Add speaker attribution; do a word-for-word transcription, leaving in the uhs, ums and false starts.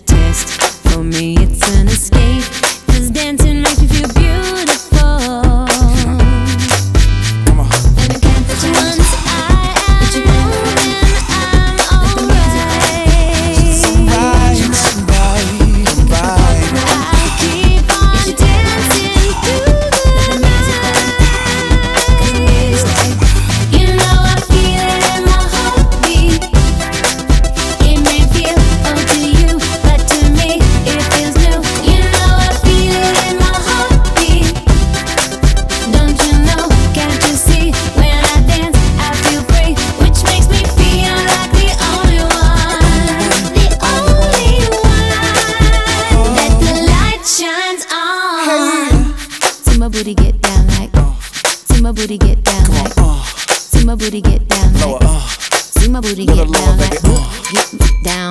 Speaker 1: test. For me it's an escape, 'cause dancing makes me feel beautiful.
Speaker 2: Come on.
Speaker 1: And I can't put you once I am moving, I'm alright.
Speaker 2: So right, so right, right.
Speaker 1: I'll keep on dancing through the night. You know I feel it in my heartbeat. It may feel old to you, but to me it feels new. You know I feel it in my heartbeat. Don't you know, can't you see? When I dance I feel free, which makes me feel like the only one, the only one that the light shines on. See my booty get down like, see my booty get down like,
Speaker 2: Uh,
Speaker 1: see my booty get down
Speaker 2: lower,
Speaker 1: like,
Speaker 2: uh,
Speaker 1: see my booty
Speaker 2: little
Speaker 1: get
Speaker 2: lower,
Speaker 1: down
Speaker 2: baby,
Speaker 1: like,
Speaker 2: uh.
Speaker 1: get down.